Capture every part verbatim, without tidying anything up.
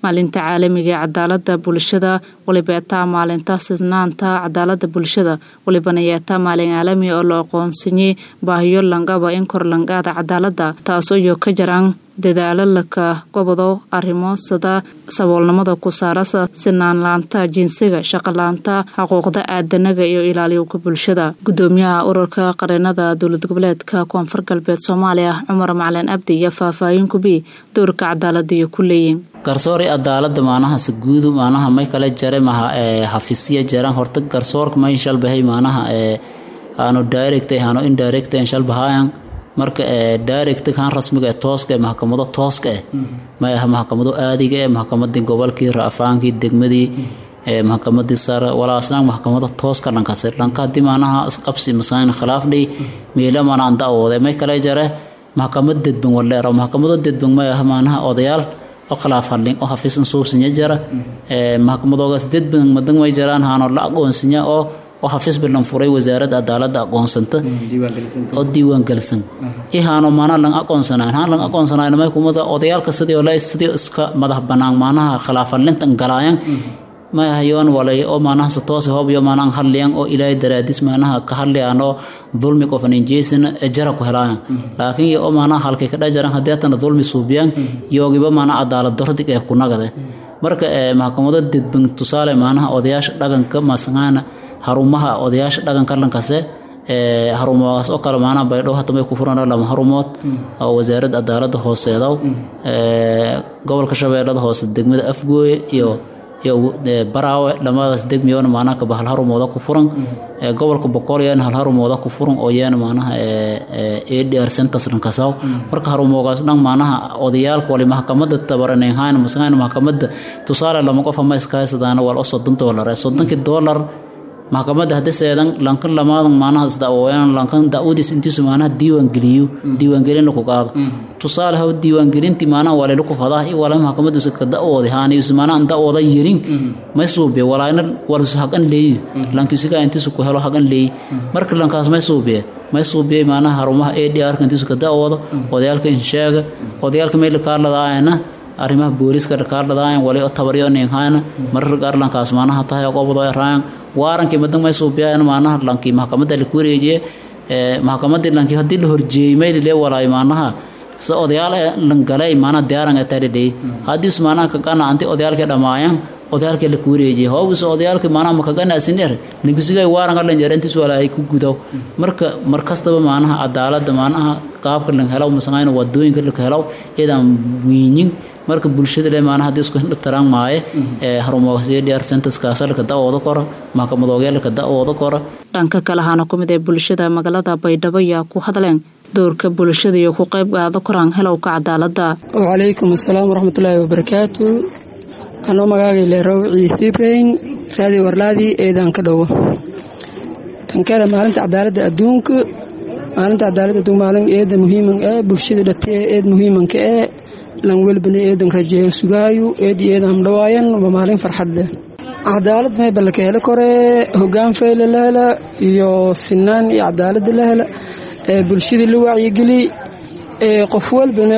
maalinta caalamiga ee cadaaladda bulshada waliba taa maalinta sisnaanta cadaaladda bulshada walibana yeetaa maalin caalami oo loo aqoonsaniyay baahiyo langaba in kor langaada cadaaladda taasoo iyo ka jaraan dadaalo laka gobodo arrimo sida saboolnimada ku saarasa sinaan laanta jinsiga shaqo laanta xuquuqda aadanaga iyo ilaalinta bulshada gudoomiyaha ururka qareennada dowlad goboleedka Koonfur Galbeed Soomaaliya Cumar Macalin Abdi iyo faahfaahin ku bi doorka cadaaladda iyo kuleeyeen garsoori cadaaladda maanaha si guud maanaha may kala jare maha ee xafiisya jaraan horta garsoorka may shal bahay maanaha ee aanu direct ahaano indirect in shal bahayan marka ee direct kan rasmiga ee tooska ee maxkamado tooska ee ma aha maxkamado aadiga ee maxkamadda gobolkii Raafaanki degmadii ee maxkamadda sare wala asnaan maxkamada tooska dhanka sare dhanka dimaanaha qabsi masaan khilaafdi meela maana daawada may kala jare maxkamadda dadban wala maxkamado dadban ma aha maanaha odayaal oo khilaaf hadlin oo xafiisan suubsinya jara ee maxkamadogaas dadban madan way jaraan haano la aqoonsinya oo oo xafiis bilan furay wasaaradda cadaaladda aqoonsanta oo diiwaan galsan ihaano maana lan aqoonsanaan haan lan aqoonsanaan ma kumada odayaalka sidii oo la sidii iska madax banaan maanaha khilaaf hadlintan galaayan ma hayoon walay oo maanaha toos hoob iyo maanaha hadliyan oo ilaahay daraadis maanaha ka hadliyaano dulmi qofan injeesina ajara ku helaan laakiin oo maanaha halkay ka dhajaran hadeetana dulmi suubiyan yoogiba maanaha cadaalad darrada ee ku nagade marka maxkamada dadban tusaale maanaha odayaasha dhaqanka masanaana harumaha odayaasha dhaqanka lankase ee harumaas oo kala maana baydho hata may ku furan lama harumood oo wasaaradda cadaaladda hooseedo ee gobolka Shabeellada hoose degmada Afgooye iyo iyo baraawe lamadaas degmiyoona maana ka bahal harumooda ku furan ee gobolka Boqoriyaan hal harumooda ku furan oo yaan maanaha ee A D R centers rankasaw marka harumoogaas dhan maanaha odayaalka wali maxkamadda tabaraneen haan mas'aan maxkamadda tusaale lama qof ma iska haysadaan wal oo soddon dollar ee soddon dollar maxkamadda hadda seedan lankan lamaadan maanaha isdaawayaan lankan daawadiis intiisu maanaha diiwaan geliyo diiwaan gelin ku qaado tusaale haw diiwaan gelinti maanaha wala ku fadaa iyo wala maxkamaddu iska daawada haani ismaana anta wada yirin ma suube walaayna wala hagan leeyo lankisiga intiisu ku helo hagan leey marka lankaas ma suube ma suube maanaha harumaha A D R kan intiisu ka daawado odayaalka in sheega odayaalka meel ka laadaayna arrimaha booliska dhaqaaladan wali oo tabariyeen hayna marar gaar lankaas maanaha tahay qobado raan waaranki madan may soo biyaan maanaha lanki maxkamadda la kureeyay ee maxkamadda lanki hadii la horjeeyay meel le walaay maanaha soo odayaal lan galay maanaha diyaaran ay taariday hadii maanaha ka kana anti odayaalka dhamaayaan odayaalka la kureeyay hoob soo odayaalka maanaha ma ka ganacsineer ninkisigay waaran galan jarantiis walaay ku gudaw marka markastaba maanaha cadaaladda maanaha qaabka lan helo mas'aan wadooyinka la helo idan wiinin marka bulshada le maanaha hadii isku dhaqtaraan maaye ee harumaha A D R centers ka asalka daawada kor maxkamadogeelka daawada kor dhanka kale hana kumid ee bulshada magaalada Baydhabo ayaa ku hadleen doorka bulshada iyo ku qayb qaado koraan helowka cadaaladda wa alaykum asalaam wa rahmatullaahi wa barakaatuh ano magacay leerow Ciise Ibrahim raadi warlaadi eedan ka dhawo tankala maalinta cadaaladda adduunka maalinta cadaaladda adduunka maalin eed muhiim ah bulshada dadka eed muhiim ah lan walbana eedan rajeeyo sugaayo eedan dhawaayan waa maalin farxad leh cadaalad may balka helo kore hogaan feelalaala iyo sinaan iyo cadaalad lahela ee bulshada la wacyi gali ee qof walbana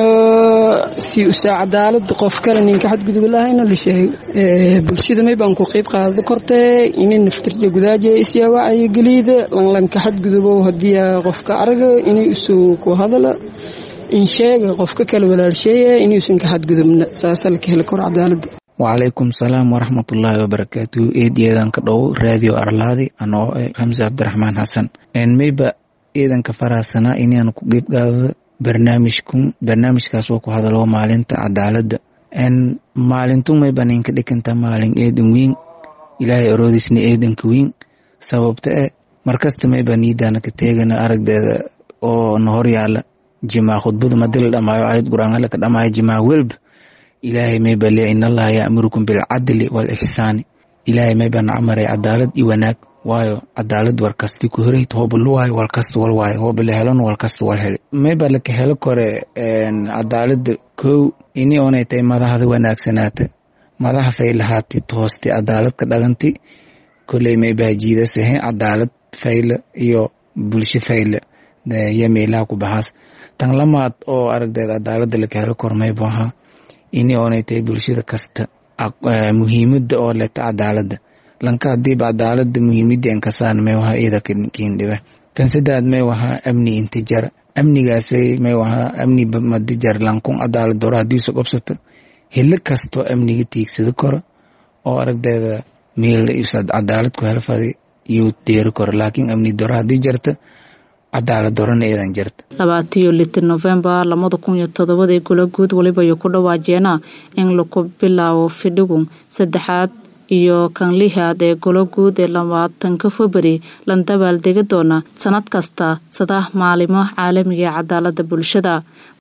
si u cadaalad qof kale ninka xad gudub lahayn la sheegay ee bulshada may baan ku qayb qaado kortay inay naftirta gudaaje isiya wacyi galida lan lan ka xad gudubo hadii qofka araga inay isoo ku hadala in sheega qofka kale walaalsheeye inuu san ka xadgudubna saasalka hel kor cadaaladda wa alaykum salaam wa rahmatullahi wa barakatuh eedeedan ka dhaw radio Arlaadi ano Hamza Abdurrahman Hassan en mayba eedan ka faraasana inaan ku qeyb qaado barnaamijkun barnaamijkaas oo ku hadalo maalinta cadaaladda en maalintu mayba ninka dhikanta maalin eedan weyn ilaahay aroodisna eedan ka weyn sababta markasta mayba niidana ka teegana aragdeeda oo noor yaala jima khudbada madal dhamaayo ayad quraan la ka dhamaayo jima walb ilaahay may bali inna allaha ya'murukum bil adli wal ihsan ilaahay may ban amray cadaalad iyo wanaag waayo cadaalad warkasti ku horay toobo luway warkasta wal waayo oo bil helan warkasta wal hel may bal ka helo kore een cadaalad ko ini oonay tay madaxda wanaagsanaata madaxa faylahaati toosti cadaalad ka dhaganti kulay may baajiida sahay cadaalad fayla iyo bulsho fayla yameela ku bahas tan lamaad oo aragdeeda cadaaladda la helo kormay baaha ini oonay tahay bulshada kasta muhiimada oo leh cadaaladda lanka hadii cadaaladda muhiimada aan ka saan may waxa ida kiindhiba tan sidaad may waxa amni intijar amnigaasay may waxa amni madijar lankun cadaalad dora hadii soo qabsato hil kasto amniga tiigsado karo oo aragdeeda meel isad cadaalad ku helfadi iyo deer kor laakiin amni dora hadii jarta cadaalad dorana eedan jirta labaatan iyo lix November labada kun iyo toddoba ee golo guud waliba ay ku dhawaajeen in la ku bilaabo fidhigun saddexaad iyo kan lixaad ee golo guud ee labaatanka February lan dabaal degi doona sanad kasta saddex maalmo caalamiga cadaaladda bulshada.